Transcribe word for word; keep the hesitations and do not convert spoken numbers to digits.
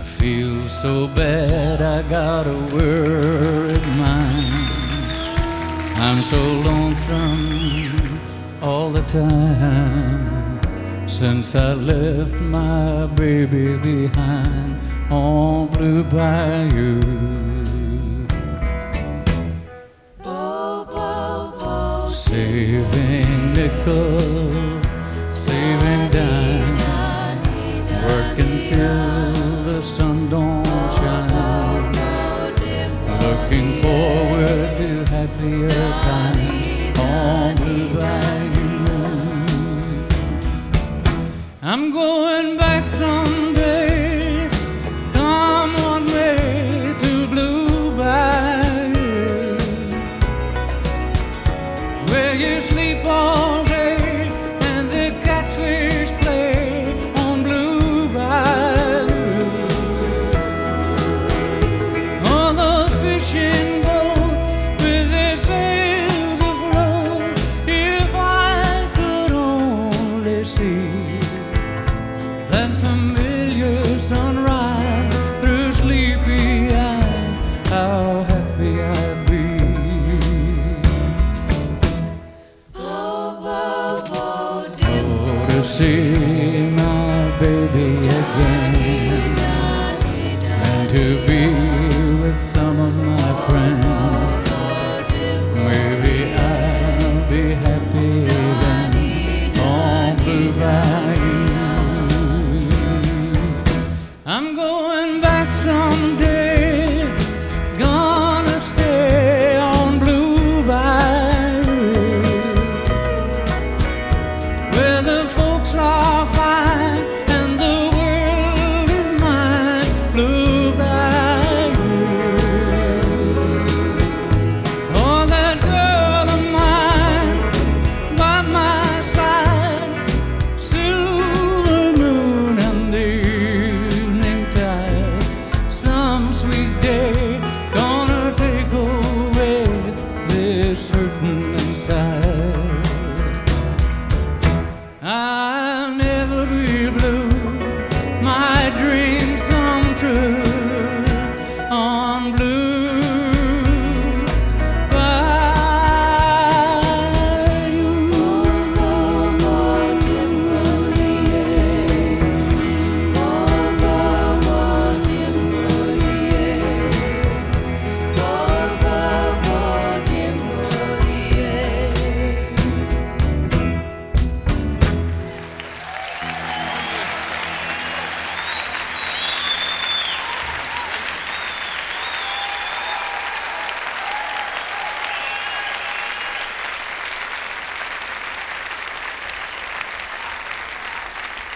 feel so bad, I got a worried mind. I'm so lonesome all the time since I left my baby behind on Blue Bayou. Saving nickels, saving dimes, working till the sun don't shine, looking forward to happier times on Blue Bayou. I'm going back someday, come what may, to Blue Bayou, where you sleep all day and the catfish play on Blue Bayou. All those fishing boats with their sails afloat, if I could only see that familiar sunrise through sleepy eyes, how happy I'd be. To see my baby again, and to be with some of my friends. Maybe I'll be happy then on Blue Bayou. I'm going back someday, gonna stay on Blue Bayou, where the